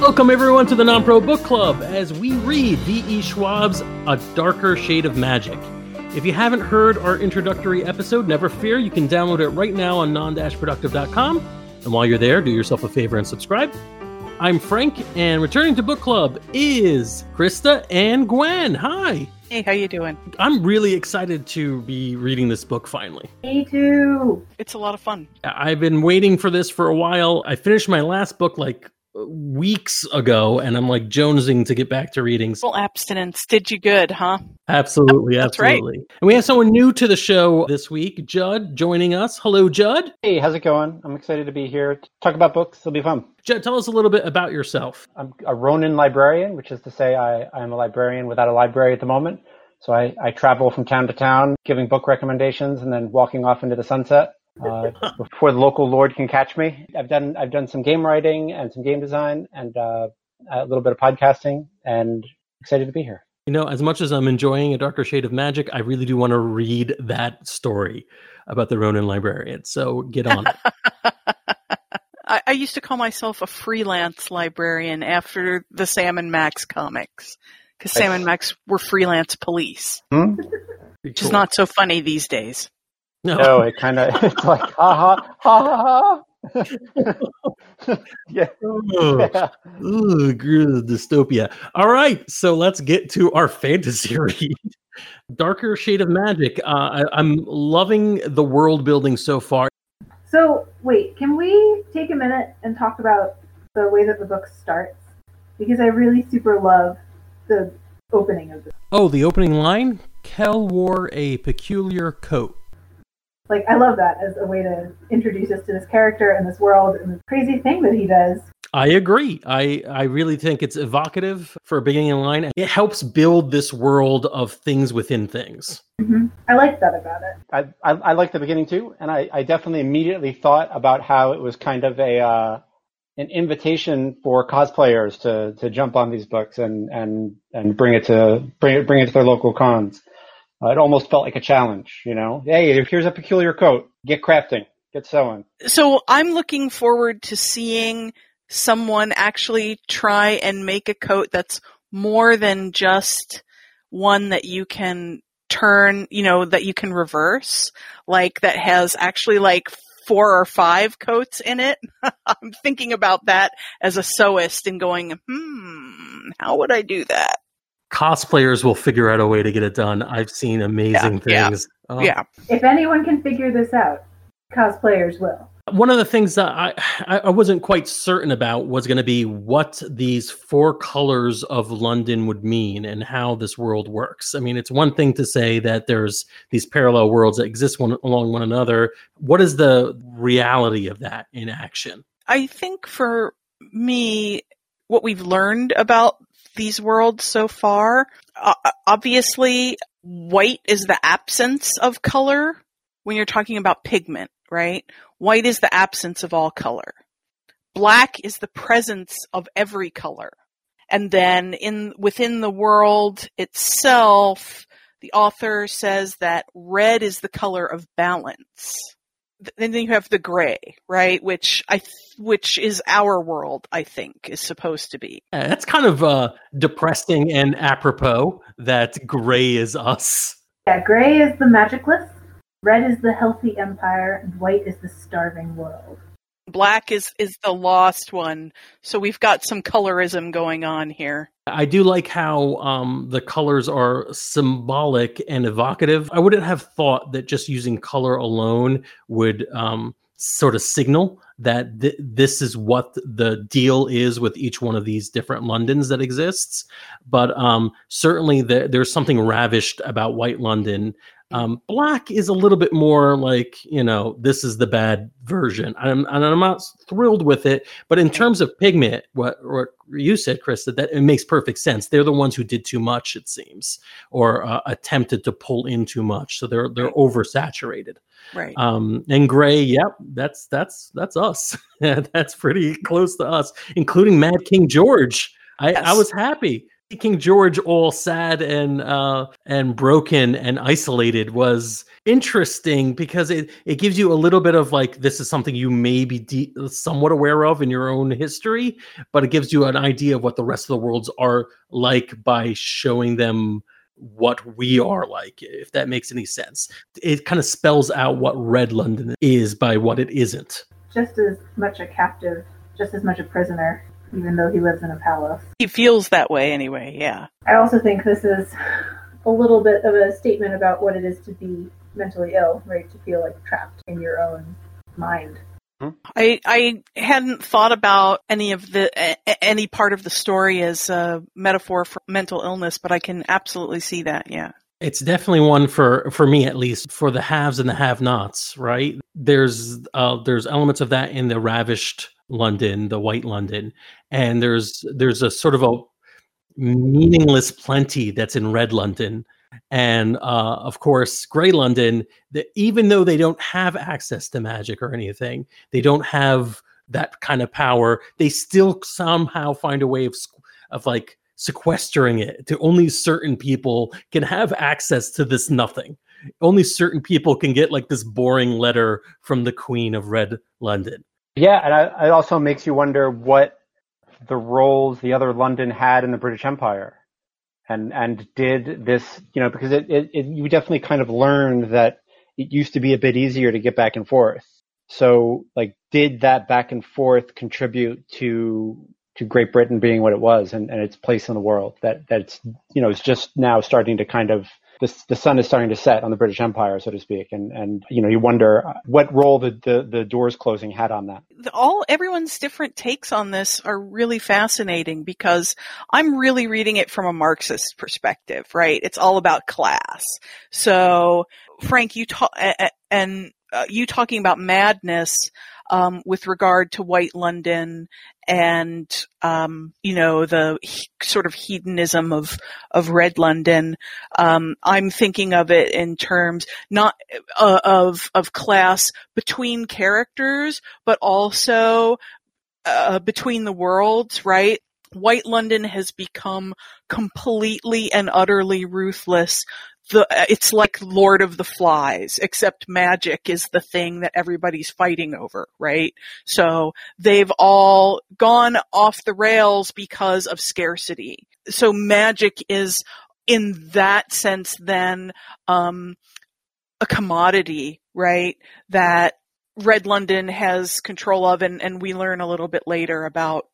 Welcome everyone to the Non-Pro Book Club as we read V.E. Schwab's A Darker Shade of Magic. If you haven't heard our introductory episode, never fear, you can download it right now on non-productive.com. And while you're there, do yourself a favor and subscribe. I'm Frank, and returning to book club is Krista and Gwen. Hi. Hey, how you doing? I'm really excited to be reading this book finally. Me too. It's a lot of fun. I've been waiting for this for a while. I finished my last book weeks ago, and I'm jonesing to get back to reading. Full abstinence did you good, huh? Absolutely, That's absolutely. Right. And we have someone new to the show this week, Judd, joining us. Hello, Judd. Hey, how's it going? I'm excited to be here to talk about books. It'll be fun. Judd, tell us a little bit about yourself. I'm a Ronin librarian, which is to say I'm a librarian without a library at the moment. So I travel from town to town, giving book recommendations and then walking off into the sunset. Before the local lord can catch me. I've done some game writing and some game design and a little bit of podcasting, and excited to be here. You know, as much as I'm enjoying A Darker Shade of Magic, I really do want to read that story about the Ronin librarian. So get on it. I used to call myself a freelance librarian after the Sam and Max comics, because Sam and Max were freelance police, which is not so funny these days. No, it's like, ha ha, ha ha ha. Yeah. Ooh, dystopia. All right, so let's get to our fantasy read. Darker Shade of Magic. I'm loving the world building so far. So, wait, can we take a minute and talk about the way that the book starts? Because I really super love the opening of this. Oh, the opening line? Kel wore a peculiar coat. I love that as a way to introduce us to this character and this world and the crazy thing that he does. I agree. I really think it's evocative for a beginning line. It helps build this world of things within things. Mm-hmm. I like that about it. I like the beginning too, and I definitely immediately thought about how it was kind of an invitation for cosplayers to jump on these books and bring it to their local cons. It almost felt like a challenge, you know. Hey, here's a peculiar coat. Get crafting. Get sewing. So I'm looking forward to seeing someone actually try and make a coat that's more than just one that you can turn, that you can reverse, that has actually 4 or 5 coats in it. I'm thinking about that as a sewist and going, how would I do that? Cosplayers will figure out a way to get it done. I've seen amazing things. Yeah. If anyone can figure this out, cosplayers will. One of the things that I wasn't quite certain about was going to be what these 4 colors of London would mean and how this world works. I mean, it's one thing to say that there's these parallel worlds that exist along one another. What is the reality of that in action? I think for me, what we've learned about these worlds so far, obviously, white is the absence of color when you're talking about pigment, right? White is the absence of all color. Black is the presence of every color. And then within the world itself, the author says that red is the color of balance. Then you have the gray, right? Which is our world, I think, is supposed to be. Yeah, that's kind of depressing and apropos that gray is us. Yeah, gray is the magicless, red is the healthy empire, and white is the starving world. Black is the lost one, so we've got some colorism going on here. I do like how the colors are symbolic and evocative. I wouldn't have thought that just using color alone would sort of signal that this is what the deal is with each one of these different Londons that exists. But certainly there's something ravished about White London. Black is a little bit more this is the bad version. I'm not thrilled with it, but in terms of pigment, what you said, Krista, that it makes perfect sense. They're the ones who did too much, it seems, or attempted to pull in too much. So they're oversaturated. Right. And gray, yep, that's us. That's pretty close to us, including Mad King George. I was happy King George all sad and broken and isolated was interesting because it gives you a little bit of like, this is something you may be somewhat aware of in your own history, but it gives you an idea of what the rest of the worlds are like by showing them what we are like, if that makes any sense. It kind of spells out what Red London is by what it isn't. Just as much a captive, just as much a prisoner, even though he lives in a palace. He feels that way anyway, yeah. I also think this is a little bit of a statement about what it is to be mentally ill, right? To feel like trapped in your own mind. I hadn't thought about any part of the story as a metaphor for mental illness, but I can absolutely see that, yeah. It's definitely one for me, at least, for the haves and the have-nots, right? There's elements of that in the ravished London, the White London, and there's a sort of a meaningless plenty that's in Red London. And of course, Grey London, even though they don't have access to magic or anything, they don't have that kind of power, they still somehow find a way of like sequestering it to only certain people can have access to this nothing. Only certain people can get like this boring letter from the Queen of Red London. Yeah, and it also makes you wonder what the roles the other London had in the British Empire. And did this, because you definitely kind of learned that it used to be a bit easier to get back and forth. So, like, did that back and forth contribute to Great Britain being what it was and its place in the world? That's it's just now starting to kind of, the sun is starting to set on the British Empire, so to speak. And you wonder what role the doors closing had on that. Everyone's different takes on this are really fascinating because I'm really reading it from a Marxist perspective, right? It's all about class. So, Frank, you talking about madness, with regard to White London and, the sort of hedonism of Red London. I'm thinking of it in terms not of class between characters, but also between the worlds, right? White London has become completely and utterly ruthless. It's like Lord of the Flies, except magic is the thing that everybody's fighting over, right? So they've all gone off the rails because of scarcity. So magic is, in that sense, then a commodity, right? That Red London has control of, and we learn a little bit later about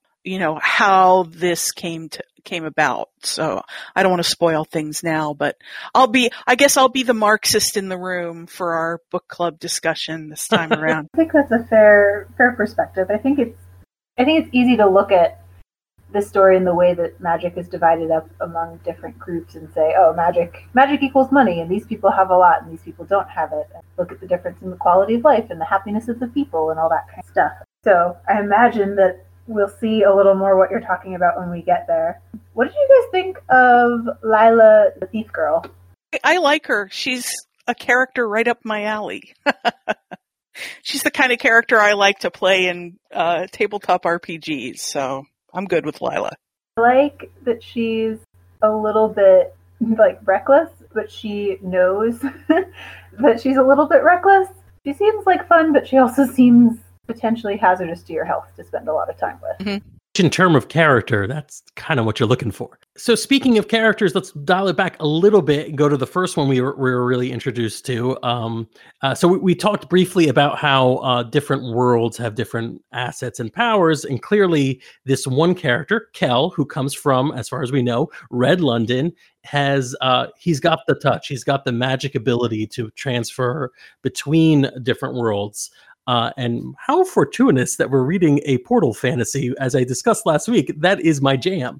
how this came about. So I don't want to spoil things now, but I guess I'll be the Marxist in the room for our book club discussion this time around. I think that's a fair perspective. I think it's easy to look at this story in the way that magic is divided up among different groups and say, oh, magic equals money, and these people have a lot and these people don't have it. And look at the difference in the quality of life and the happiness of the people and all that kind of stuff. So I imagine that we'll see a little more what you're talking about when we get there. What did you guys think of Lila, the thief girl? I like her. She's a character right up my alley. She's the kind of character I like to play in tabletop RPGs, so I'm good with Lila. I like that she's a little bit like reckless, but she knows that she's a little bit reckless. She seems like fun, but she also seems potentially hazardous to your health to spend a lot of time with. Mm-hmm. In terms of character, that's kind of what you're looking for. So speaking of characters, let's dial it back a little bit and go to the first one we were really introduced to. So we talked briefly about how different worlds have different assets and powers, and clearly this one character, Kel, who comes from, as far as we know, Red London, he's got the touch. He's got the magic ability to transfer between different worlds. And how fortuitous that we're reading a Portal fantasy, as I discussed last week. That is my jam.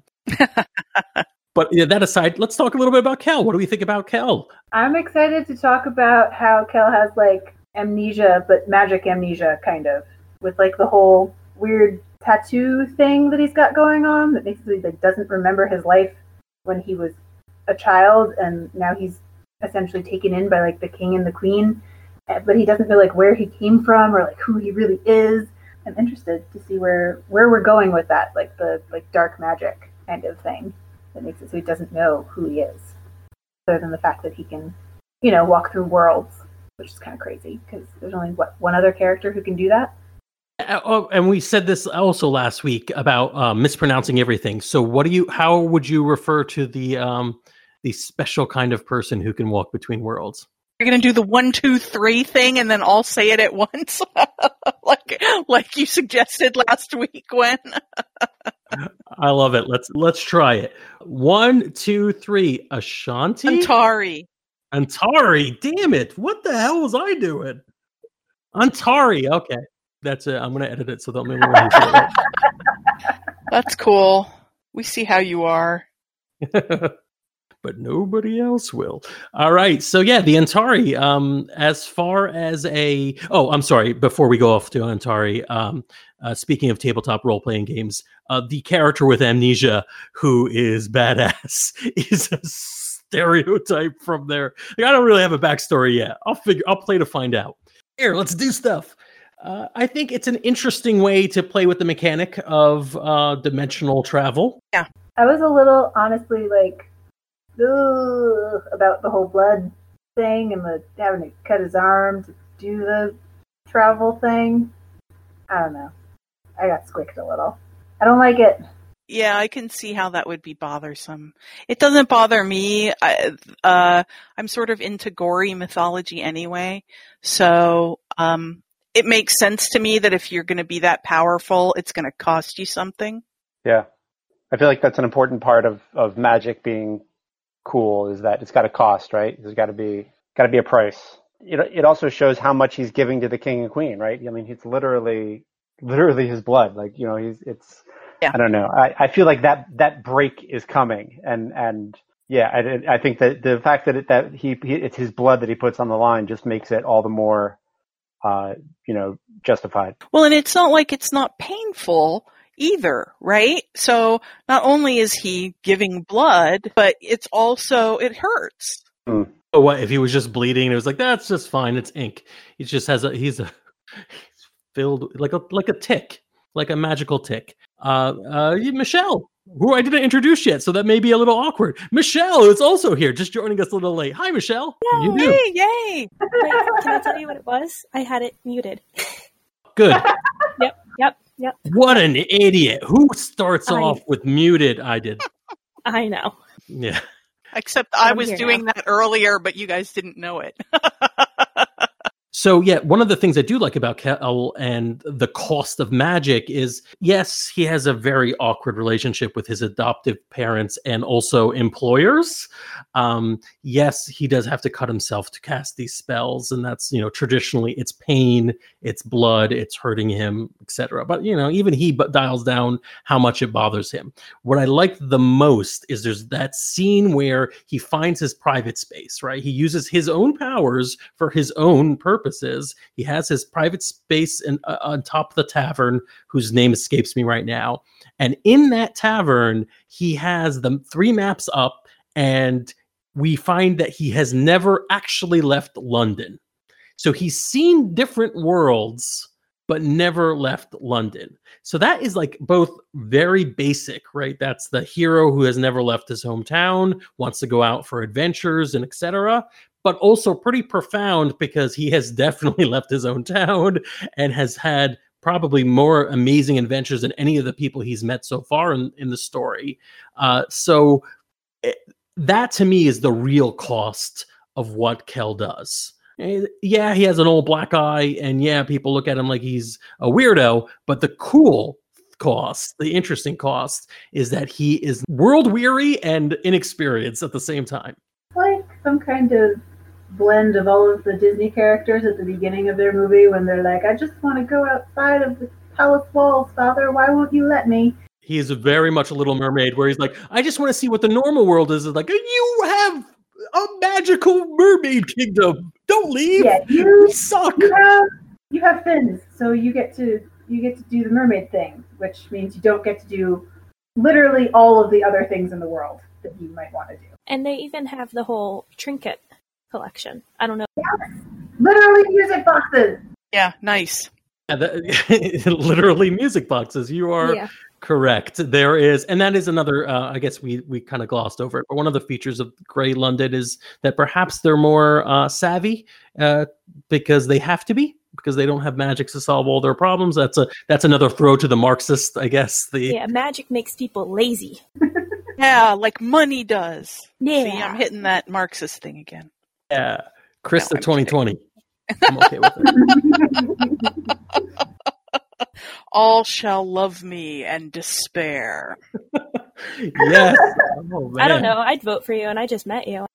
But that aside, let's talk a little bit about Kel. What do we think about Kel? I'm excited to talk about how Kel has like amnesia, but magic amnesia, kind of, with like the whole weird tattoo thing that he's got going on that makes it like doesn't remember his life when he was a child, and now he's essentially taken in by like the king and the queen. But he doesn't know like where he came from or like who he really is. I'm interested to see where we're going with that, like the dark magic kind of thing. that makes it so he doesn't know who he is, other than the fact that he can, you know, walk through worlds, which is kind of crazy because there's only one other character who can do that. Oh, and we said this also last week about mispronouncing everything. So, how would you refer to the special kind of person who can walk between worlds? You're going to do the 1, 2, 3 thing and then all say it at once, like you suggested last week, Gwen. I love it. Let's try it. 1, 2, 3. Ashanti. Antari. Damn it! What the hell was I doing? Antari. Okay, that's it. I'm going to edit it so they'll know when you say it. That's cool. We see how you are. But nobody else will. All right. So yeah, the Antari, as far as I'm sorry, before we go off to Antari, speaking of tabletop role-playing games, the character with amnesia who is badass is a stereotype from there. Like, I don't really have a backstory yet. I'll play to find out. Here, let's do stuff. I think it's an interesting way to play with the mechanic of dimensional travel. Yeah. I was a little, honestly, like, about the whole blood thing and the having to cut his arm to do the travel thing. I don't know. I got squicked a little. I don't like it. Yeah, I can see how that would be bothersome. It doesn't bother me. I'm sort of into gory mythology anyway, so it makes sense to me that if you're going to be that powerful, it's going to cost you something. Yeah. I feel like that's an important part of magic being cool, is that it's got a cost, right? There's got to be a price. It also shows how much he's giving to the king and queen, right? I mean, it's literally his blood. Like, you know, yeah. I don't know. I feel like that break is coming, and yeah, I think that the fact that it's his blood that he puts on the line just makes it all the more, justified. Well, and it's not like it's not painful either, right? So not only is he giving blood, but it hurts. Mm. Oh, what if he was just bleeding? It was like, that's just fine. It's ink. He just has he's filled like a tick, like a magical tick. Michelle, who I didn't introduce yet, so that may be a little awkward. Michelle is also here, just joining us a little late. Hi, Michelle. Yay. You do. Hey, yay! Wait, can I tell you what it was? I had it muted. Good. Yep. What an idiot. Who starts off with muted? I did. I know. Yeah. Except I was doing that earlier, but you guys didn't know it. So, yeah, one of the things I do like about Kel and the cost of magic is, yes, he has a very awkward relationship with his adoptive parents and also employers. Yes, he does have to cut himself to cast these spells. And that's, traditionally it's pain, it's blood, it's hurting him, etc. But, even he dials down how much it bothers him. What I like the most is there's that scene where he finds his private space, right? He uses his own powers for his own purposes. He has his private space on top of the tavern, whose name escapes me right now. And in that tavern, he has the 3 maps up, and we find that he has never actually left London. So he's seen different worlds, but never left London. So that is like both very basic, right? That's the hero who has never left his hometown, wants to go out for adventures and etc., but also pretty profound because he has definitely left his own town and has had probably more amazing adventures than any of the people he's met so far in the story. So that to me is the real cost of what Kel does. Yeah, he has an old black eye, and yeah, people look at him like he's a weirdo, but the cool cost, the interesting cost, is that he is world weary and inexperienced at the same time. Like some kind of blend of all of the Disney characters at the beginning of their movie when they're like, I just want to go outside of the palace walls, Father, why won't you let me? He is very much a Little Mermaid, where he's like, I just want to see what the normal world is. It's like, you have a magical mermaid kingdom. Don't leave. Yeah, you suck. You have fins, so you get to do the mermaid thing, which means you don't get to do literally all of the other things in the world that you might want to do. And they even have the whole trinket collection. I don't know. Yes. Literally music boxes. Yeah, nice. Literally music boxes. You are Correct. There is, and that is another. I guess we kind of glossed over it, but one of the features of Grey London is that perhaps they're more savvy because they have to be, because they don't have magic to solve all their problems. That's another throw to the Marxist, I guess. Yeah, magic makes people lazy. Yeah, like money does. Yeah. See, I'm hitting that Marxist thing again. Yeah, Krista I'm 2020. I'm okay with it. All shall love me and despair. Yes. Oh, man. I don't know. I'd vote for you, and I just met you.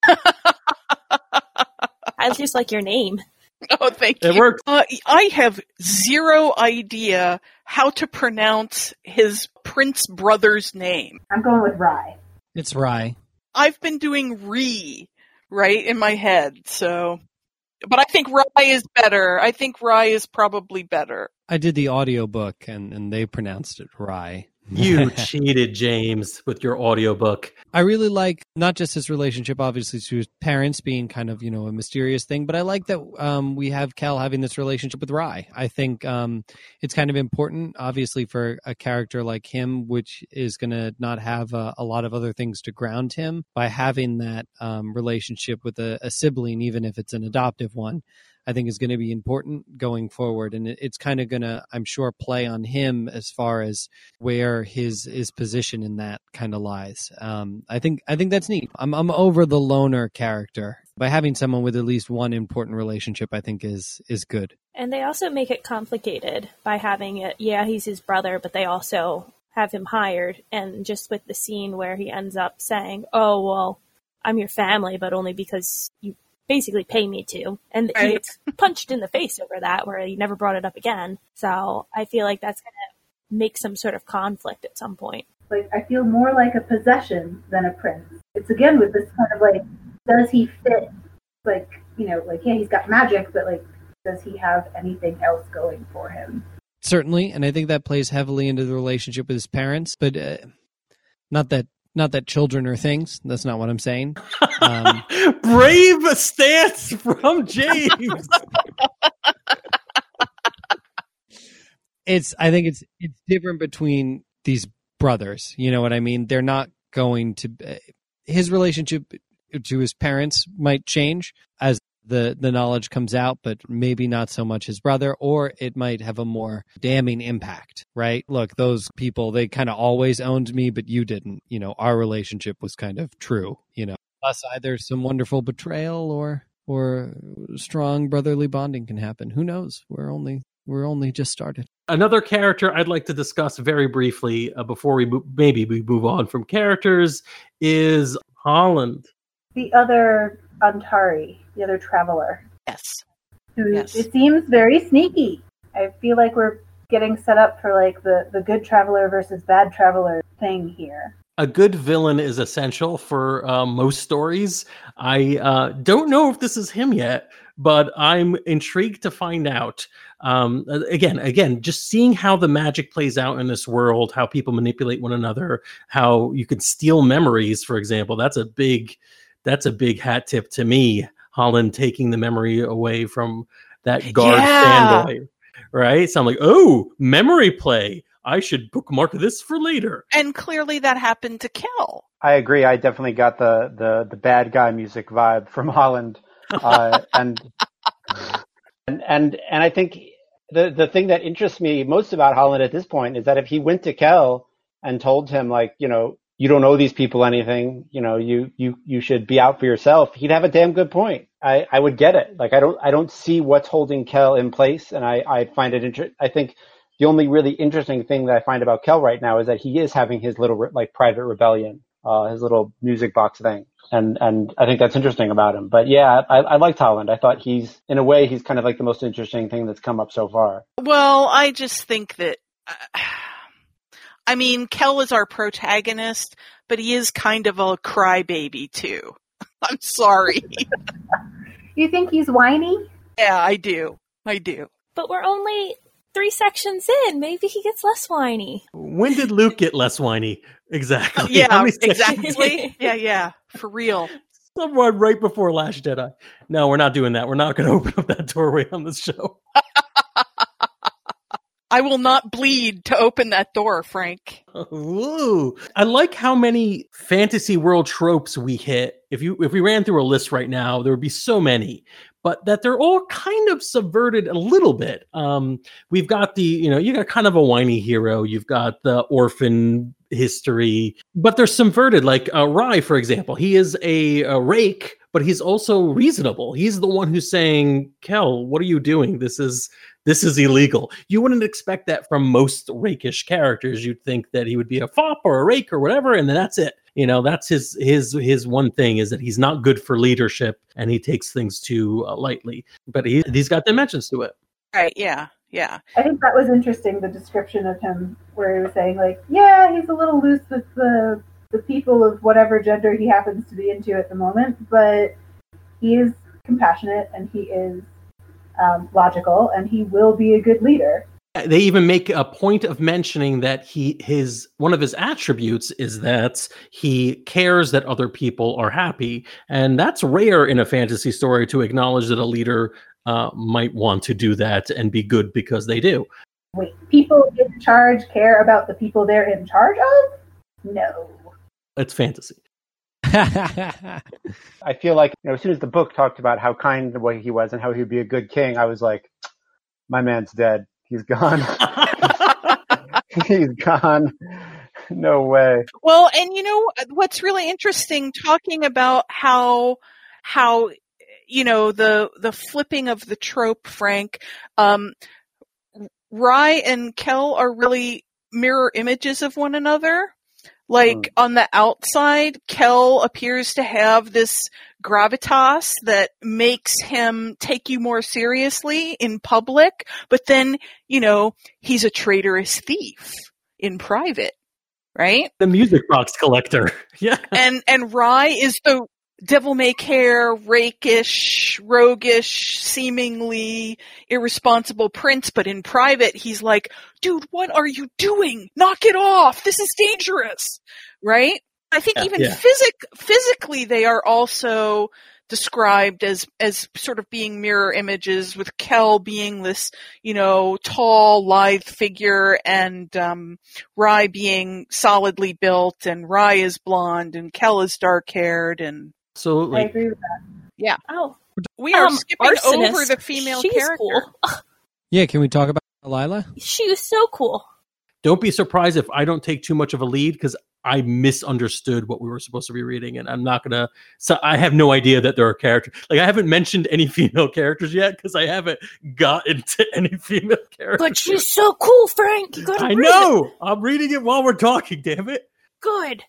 I just like your name. Oh, thank you. It works. I have zero idea how to pronounce his prince brother's name. I'm going with Rye. It's Rye. I've been doing right in my head, so... But I think Rye is better. I think Rye is probably better. I did the audiobook and they pronounced it Rye. You cheated, James, with your audiobook. I really like not just his relationship, obviously, to his parents being kind of, a mysterious thing, but I like that we have Kel having this relationship with Rye. I think it's kind of important, obviously, for a character like him, which is going to not have a lot of other things to ground him, by having that relationship with a sibling, even if it's an adoptive one. I think is going to be important going forward. And it's kind of going to, I'm sure, play on him as far as where his position in that kind of lies. I think that's neat. I'm over the loner character. By having someone with at least one important relationship, I think is good. And they also make it complicated by having it. Yeah, he's his brother, but they also have him hired. And just with the scene where he ends up saying, "Oh, well, I'm your family, but only because you basically pay me to," and he gets punched in the face over that, where he never brought it up again. So I feel like that's going to make some sort of conflict at some point. Like, I feel more like a possession than a prince. It's again with this kind of like, does he fit? Like, yeah, he's got magic, but like, does he have anything else going for him? Certainly, and I think that plays heavily into the relationship with his parents, but not that children are things. That's not what I'm saying. Brave stance from James. I think it's different between these brothers. You know what I mean? They're not going to. His relationship to his parents might change as the knowledge comes out, but maybe not so much his brother, or it might have a more damning impact, right? Look, those people, they kind of always owned me, but you didn't. Our relationship was kind of true, Plus, either some wonderful betrayal or strong brotherly bonding can happen. Who knows? We're only just started. Another character I'd like to discuss very briefly before we move on from characters is Holland. The other Antari, the other traveler. Yes. It seems very sneaky. I feel like we're getting set up for like the good traveler versus bad traveler thing here. A good villain is essential for most stories. I don't know if this is him yet, but I'm intrigued to find out. Again, just seeing how the magic plays out in this world, how people manipulate one another, how you can steal memories, for example. That's a big hat tip to me. Holland taking the memory away from that guard fanboy, right? So I'm like, oh, memory play. I should bookmark this for later. And clearly that happened to Kel. I agree. I definitely got the bad guy music vibe from Holland, and I think the thing that interests me most about Holland at this point is that if he went to Kel and told him, like, you don't owe these people anything, you should be out for yourself, he'd have a damn good point. I would get it. Like, I don't see what's holding Kel in place, and I find it interesting. I think the only really interesting thing that I find about Kel right now is that he is having his little private rebellion, his little music box thing. And I think that's interesting about him. But yeah, I liked Holland. I thought he's kind of like the most interesting thing that's come up so far. Well, I just think that, Kel is our protagonist, but he is kind of a crybaby too. I'm sorry. You think he's whiny? Yeah, I do. But we're only 3 sections in. Maybe he gets less whiny. When did Luke get less whiny? Exactly. Yeah, exactly. Yeah, for real. Someone right before Last Jedi. No, we're not doing that. We're not going to open up that doorway on this show. I will not bleed to open that door, Frank. Ooh. I like how many fantasy world tropes we hit. If we ran through a list right now, there would be so many, but that they're all kind of subverted a little bit. We've got you got kind of a whiny hero. You've got the orphan history, but they're subverted. Like Rye, for example, he is a rake, but he's also reasonable. He's the one who's saying, "Kel, what are you doing? This is illegal." You wouldn't expect that from most rakish characters. You'd think that he would be a fop or a rake or whatever, and then that's it. That's his one thing, is that he's not good for leadership and he takes things too lightly. But he's got dimensions to it. Right? Yeah. Yeah. I think that was interesting, the description of him, where he was saying, like, yeah, he's a little loose with the people of whatever gender he happens to be into at the moment, but he is compassionate and he is logical and he will be a good leader. They even make a point of mentioning that one of his attributes is that he cares that other people are happy, and that's rare in a fantasy story, to acknowledge that a leader might want to do that and be good because they do. Wait, people in charge care about the people they're in charge of? No. It's fantasy. I feel like as soon as the book talked about how kind the way he was and how he would be a good king, I was like, my man's dead. He's gone. He's gone. No way. Well, and what's really interesting, talking about how the flipping of the trope, Frank, Rye and Kel are really mirror images of one another. Like, on the outside, Kel appears to have this gravitas that makes him take you more seriously in public, but then, he's a traitorous thief in private, right? The music box collector. Yeah. And Rye is the devil-may-care, rakish, roguish, seemingly irresponsible prince, but in private, he's like, dude, what are you doing? Knock it off. This is dangerous. Right? I think physically, they are also described as sort of being mirror images, with Kel being this, tall, lithe figure, and Rye being solidly built, and Rye is blonde, and Kel is dark-haired, and absolutely. I agree with that. Yeah. Oh, we are skipping Arsonist, over the female she's character. Cool. Yeah, can we talk about Lila? She was so cool. Don't be surprised if I don't take too much of a lead, because I misunderstood what we were supposed to be reading, and I'm not gonna. So I have no idea that there are characters. Like, I haven't mentioned any female characters yet because I haven't gotten to any female characters. But she's so cool, Frank. You gotta I read know. it. I'm reading it while we're talking. Damn it. Good.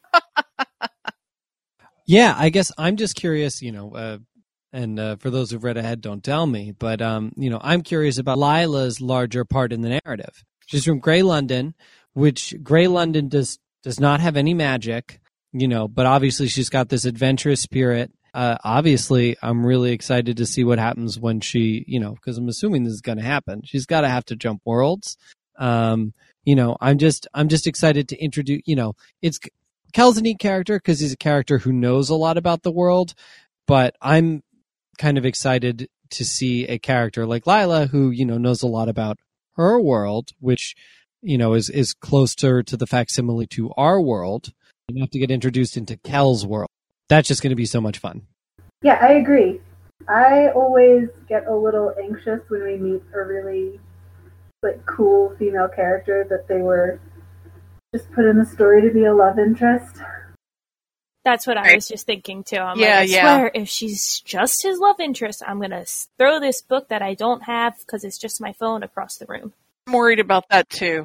Yeah, I guess I'm just curious, and for those who've read ahead, don't tell me, but, I'm curious about Lila's larger part in the narrative. She's from Grey London, which Grey London does not have any magic, but obviously she's got this adventurous spirit. Obviously, I'm really excited to see what happens when she, because I'm assuming this is going to happen. She's got to have to jump worlds. I'm just excited to introduce, Kel's a neat character because he's a character who knows a lot about the world, but I'm kind of excited to see a character like Lila who, knows a lot about her world, which, is closer to the facsimile to our world. You have to get introduced into Kel's world. That's just going to be so much fun. Yeah, I agree. I always get a little anxious when we meet a really cool female character that they were just put in the story to be a love interest. That's what I was just thinking too. I swear, if she's just his love interest, I'm going to throw this book that I don't have because it's just my phone across the room. I'm worried about that too.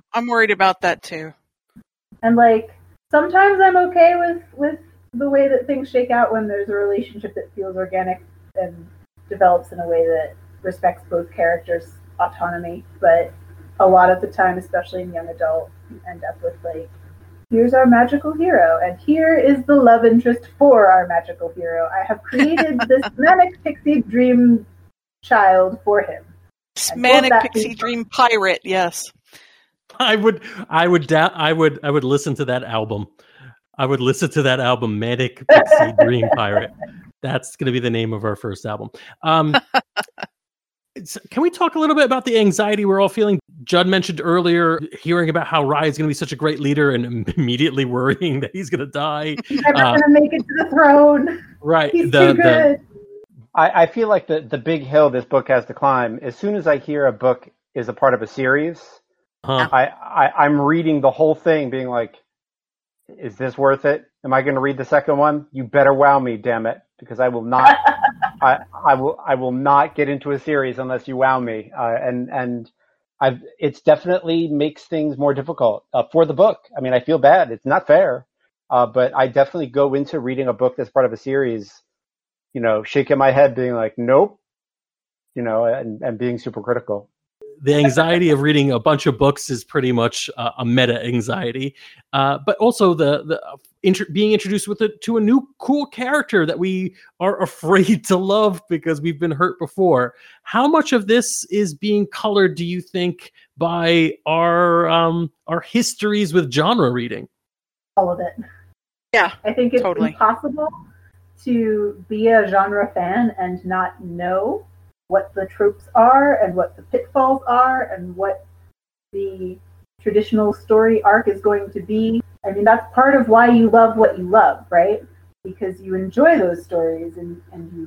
And sometimes I'm okay with the way that things shake out when there's a relationship that feels organic and develops in a way that respects both characters' autonomy. But a lot of the time, especially in young adult, you end up with here's our magical hero, and here is the love interest for our magical hero. I have created this manic pixie dream child for him. Manic pixie dream pirate, yes. I would listen to that album. I would listen to that album, Manic Pixie Dream Pirate. That's going to be the name of our first album. Can we talk a little bit about the anxiety we're all feeling? Judd mentioned earlier hearing about how Rye is going to be such a great leader and immediately worrying that he's going to die. He's never going to make it to the throne. Right. He's too good. I feel like the big hill this book has to climb. As soon as I hear a book is a part of a series, I'm reading the whole thing being like, is this worth it? Am I going to read the second one? You better wow me, damn it, because I will not. I will not get into a series unless you wow me. It's definitely makes things more difficult for the book. I mean, I feel bad. It's not fair, but I definitely go into reading a book that's part of a series, shaking my head, being like, nope, and being super critical. The anxiety of reading a bunch of books is pretty much a meta anxiety, but also being introduced to a new cool character that we are afraid to love because we've been hurt before. How much of this is being colored, do you think, by our histories with genre reading? All of it. Yeah, I think it's totally impossible to be a genre fan and not know what the tropes are and what the pitfalls are and what the traditional story arc is going to be. I mean, that's part of why you love what you love, right? Because you enjoy those stories and you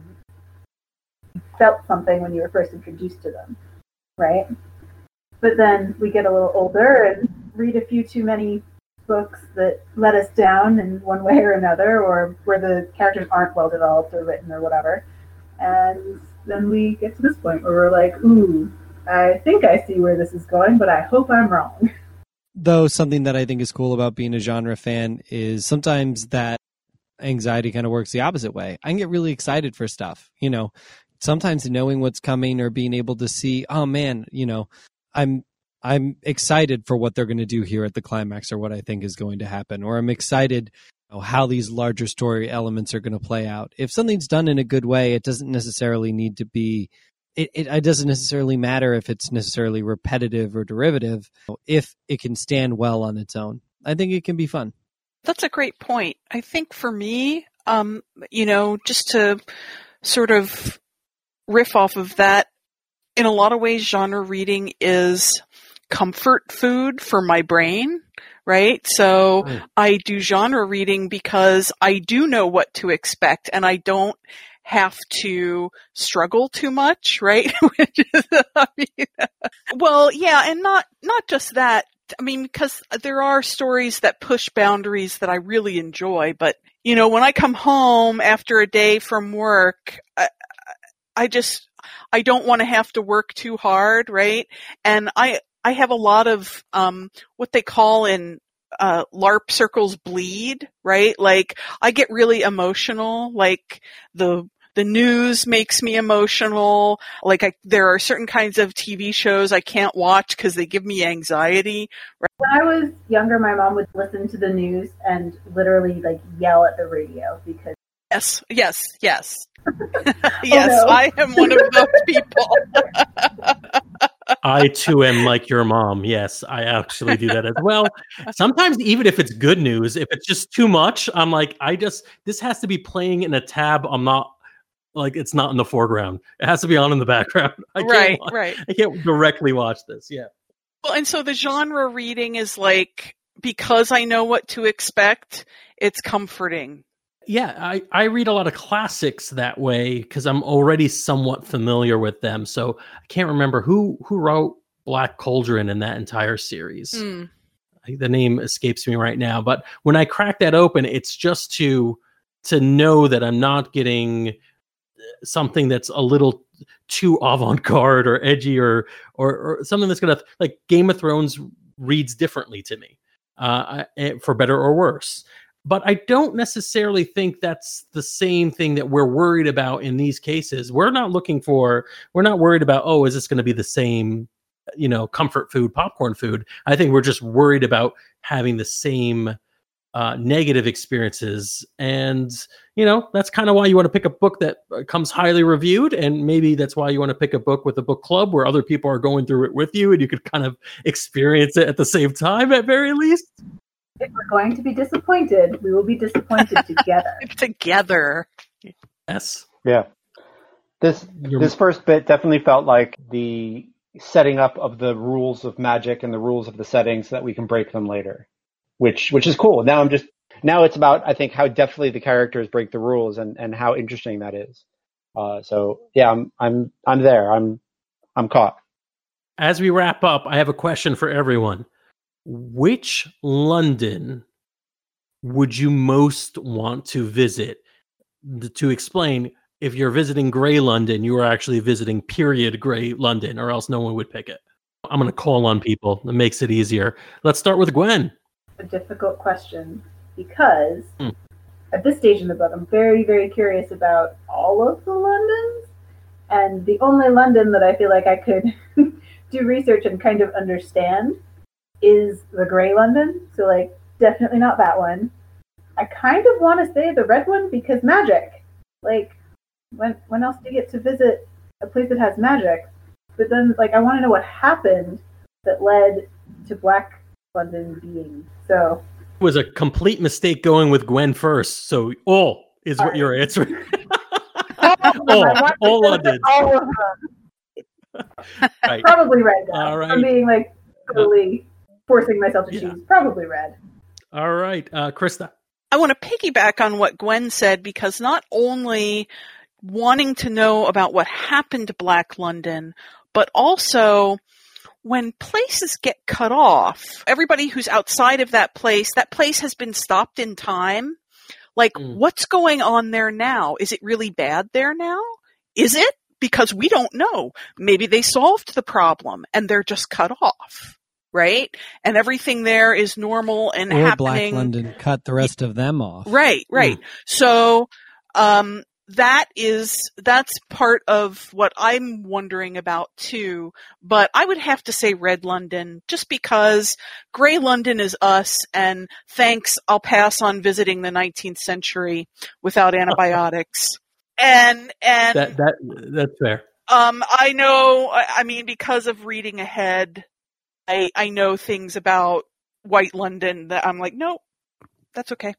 felt something when you were first introduced to them, right? But then we get a little older and read a few too many books that let us down in one way or another, or where the characters aren't well developed or written or whatever. And then we get to this point where we're like, ooh, I think I see where this is going, but I hope I'm wrong. Though something that I think is cool about being a genre fan is sometimes that anxiety kind of works the opposite way. I can get really excited for stuff, sometimes knowing what's coming or being able to see, oh man, I'm excited for what they're going to do here at the climax or what I think is going to happen, or I'm excited how these larger story elements are going to play out. If something's done in a good way, it doesn't necessarily need to be, it doesn't necessarily matter if it's necessarily repetitive or derivative, if it can stand well on its own. I think it can be fun. That's a great point. I think for me, just to sort of riff off of that, in a lot of ways, genre reading is comfort food for my brain. Right? So I do genre reading because I do know what to expect and I don't have to struggle too much, right? Well, yeah, and not just that. I mean, because there are stories that push boundaries that I really enjoy, but when I come home after a day from work, I don't want to have to work too hard, right? And I have a lot of what they call in LARP circles bleed, right? Like I get really emotional, like the news makes me emotional. Like there are certain kinds of TV shows I can't watch because they give me anxiety. Right? When I was younger, my mom would listen to the news and literally like yell at the radio because Yes. Yes, no. I am one of those people. I too am like your mom. Yes, I actually do that as well. Sometimes even if it's good news, if it's just too much, I'm like, this has to be playing in a tab. I'm not like, it's not in the foreground. It has to be on in the background. Right. I can't directly watch this. Yeah. Well, and so the genre reading is like, because I know what to expect, it's comforting. Yeah, I read a lot of classics that way because I'm already somewhat familiar with them. So I can't remember who wrote Black Cauldron in that entire series. The name escapes me right now. But when I crack that open, it's just to know that I'm not getting something that's a little too avant-garde or edgy or something that's going to, like, Game of Thrones reads differently to me, for better or worse. But I don't necessarily think that's the same thing that we're worried about in these cases. We're not worried about, oh, is this going to be the same, comfort food, popcorn food? I think we're just worried about having the same negative experiences. And, that's kind of why you want to pick a book that comes highly reviewed. And maybe that's why you want to pick a book with a book club where other people are going through it with you and you could kind of experience it at the same time at very least. If we're going to be disappointed, we will be disappointed together. Together. Yes. Yeah. This first bit definitely felt like the setting up of the rules of magic and the rules of the settings so that we can break them later, which is cool. Now it's about, I think, how deftly the characters break the rules and how interesting that is. So yeah, I'm there. I'm caught. As we wrap up, I have a question for everyone. Which London would you most want to visit? To explain, if you're visiting Grey London, you are actually visiting period Grey London, or else no one would pick it. I'm going to call on people. It makes it easier. Let's start with Gwen. A difficult question because at this stage in the book, I'm very, very curious about all of the Londons. And the only London that I feel like I could do research and kind of understand is the Grey London. So, like, definitely not that one. I kind of want to say the red one because magic. Like, when else do you get to visit a place that has magic? But then, like, I want to know what happened that led to Black London being. So it was a complete mistake going with Gwen first. So all is what you're answering. all London. All of them. Right. Probably red. Though. All right. I'm being like totally forcing myself to choose. Probably red. All right, Krista. I want to piggyback on what Gwen said because not only wanting to know about what happened to Black London, but also when places get cut off, everybody who's outside of that place has been stopped in time. Like, what's going on there now? Is it really bad there now? Is it? Because we don't know. Maybe they solved the problem and they're just cut off, right? And everything there is normal and or happening. Black London cut the rest of them off. Right. So, that's part of what I'm wondering about too, but I would have to say Red London just because Grey London is us, and thanks, I'll pass on visiting the 19th century without antibiotics. And that's fair. I know, I mean, because of reading ahead, I know things about White London that I'm like, no, that's okay.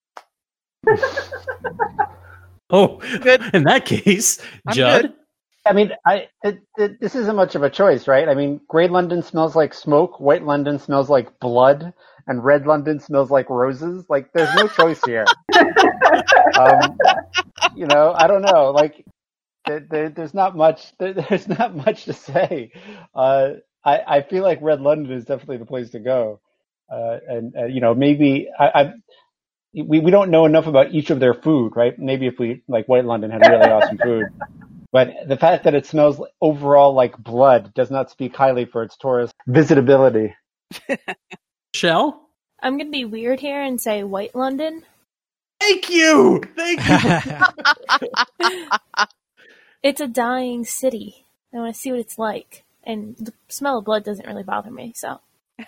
Oh, good. In that case, Judd. Good. I mean, this isn't much of a choice, right? I mean, Grey London smells like smoke, White London smells like blood, and Red London smells like roses. Like, there's no choice here. I don't know. Like, there's not much. There's not much to say. I feel like Red London is definitely the place to go, and maybe we don't know enough about each of their food, right? Maybe if we, like, White London had really awesome food. But the fact that it smells overall like blood does not speak highly for its tourist visitability. Shell? I'm going to be weird here and say White London. Thank you! It's a dying city. I want to see what it's like. And the smell of blood doesn't really bother me, so.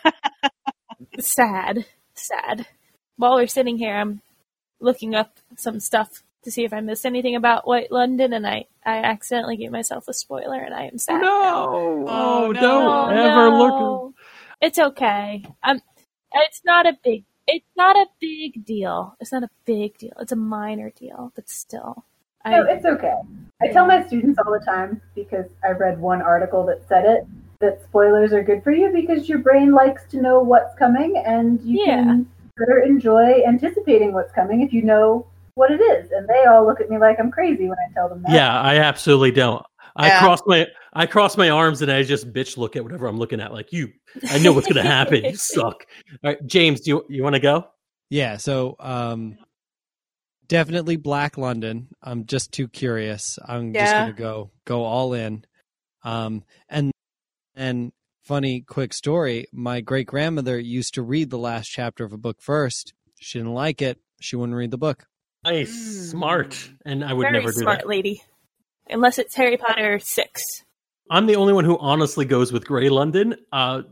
Sad. While we're sitting here, I'm looking up some stuff to see if I missed anything about White London, and I accidentally gave myself a spoiler, and I am sad. No! Oh, don't ever look. It's okay. It's not a big deal. It's not a big deal. It's a minor deal, but still. No, it's okay. I tell my students all the time, because I read one article that said it, that spoilers are good for you because your brain likes to know what's coming, and you can better enjoy anticipating what's coming if you know what it is. And they all look at me like I'm crazy when I tell them that. Yeah, I absolutely don't. I cross my arms and I just bitch look at whatever I'm looking at. Like, I know what's going to happen. You suck. All right, James, do you want to go? Yeah. So, definitely Black London. I'm just too curious. I'm just going to go all in. And funny quick story. My great grandmother used to read the last chapter of a book first. She didn't like it. She wouldn't read the book. Nice, smart, and I would Very never do smart that. lady. Unless it's Harry Potter 6. I'm the only one who honestly goes with Grey London. I'll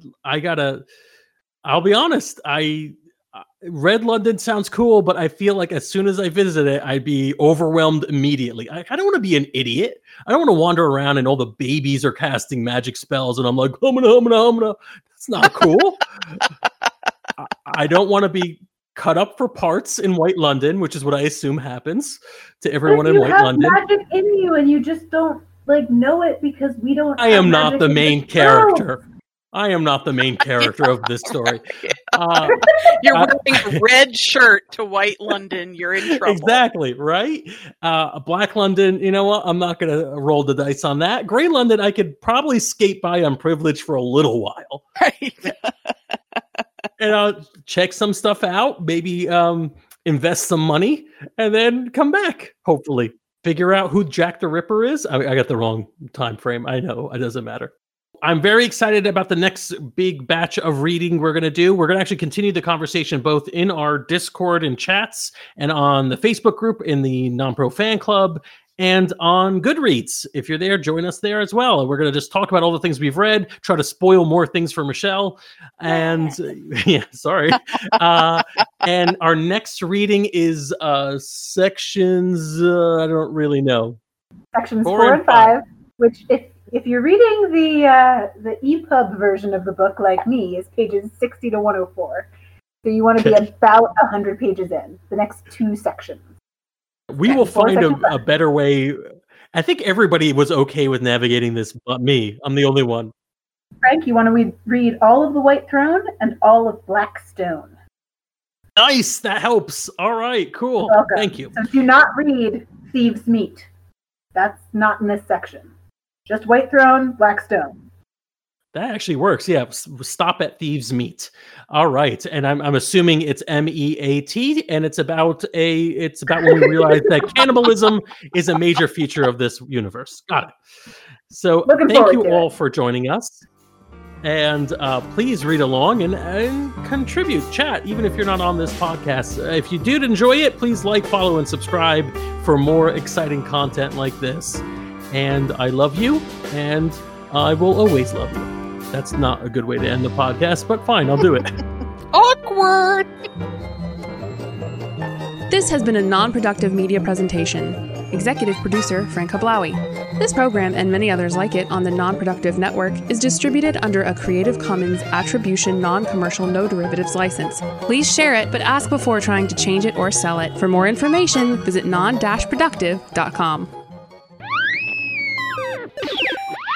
be honest. Red London sounds cool, but I feel like as soon as I visit it, I'd be overwhelmed immediately. I don't want to be an idiot. I don't want to wander around and all the babies are casting magic spells and I'm like, humana. That's not cool. I don't want to be cut up for parts in White London, which is what I assume happens to But everyone if in you White have London. magic in you and you just don't know it because we don't. I have am not magic the in main this character. world. I am not the main character of this story. You're wearing a red shirt to White London. You're in trouble. Exactly, right? Black London, you know what? I'm not going to roll the dice on that. Gray London, I could probably skate by on privilege for a little while. Right. And I'll check some stuff out, maybe invest some money, and then come back, hopefully. Figure out who Jack the Ripper is. I got the wrong time frame. I know. It doesn't matter. I'm very excited about the next big batch of reading we're going to do. We're going to actually continue the conversation both in our Discord and chats and on the Facebook group in the Non-Pro Fan Club and on Goodreads. If you're there, join us there as well. And we're going to just talk about all the things we've read, try to spoil more things for Michelle. And yeah, sorry. And our next reading is sections, I don't really know. Sections 4 and 5, which if you're reading the EPUB version of the book like me, is pages 60 to 104. So you want to be about 100 pages in, the next 2 sections. We will find a better way. I think everybody was okay with navigating this but me. I'm the only one. Frank, you want to read all of the White Throne and all of Blackstone. Nice, that helps. All right, cool. Thank you. So do not read Thieves' Meat. That's not in this section. Just White Throne, Blackstone. That actually works. Yeah, stop at Thieves' Meat. All right, and I'm assuming it's MEAT, and it's about when we realize that cannibalism is a major feature of this universe. Got it. So thank you all for joining us, and please read along and contribute, chat, even if you're not on this podcast. If you did enjoy it, please like, follow, and subscribe for more exciting content like this. And I love you, and I will always love you. That's not a good way to end the podcast, but fine, I'll do it. Awkward! This has been a non-productive media presentation. Executive producer, Frank Hablawi. This program and many others like it on the Non-Productive Network is distributed under a Creative Commons Attribution Non-Commercial No Derivatives license. Please share it, but ask before trying to change it or sell it. For more information, visit non-productive.com.